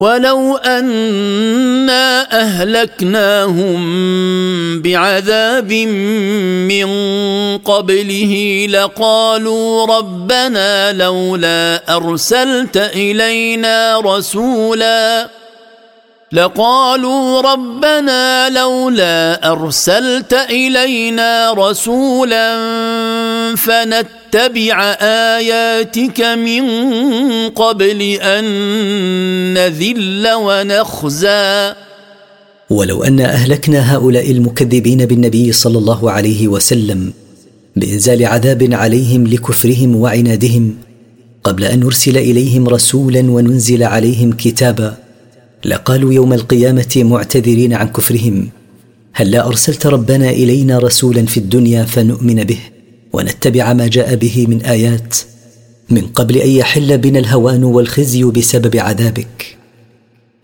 ولو أنا أهلكناهم بعذاب من قبله لقالوا ربنا لولا أرسلت إلينا رسولا فنتبع آياتك من قبل أن نذل ونخزى. ولو أن أهلكنا هؤلاء المكذبين بالنبي صلى الله عليه وسلم بإنزال عذاب عليهم لكفرهم وعنادهم قبل أن نرسل إليهم رسولا وننزل عليهم كتابا، لقالوا يوم القيامة معتذرين عن كفرهم: هل لا أرسلت ربنا إلينا رسولا في الدنيا فنؤمن به ونتبع ما جاء به من آيات من قبل أن يحل بنا الهوان والخزي بسبب عذابك؟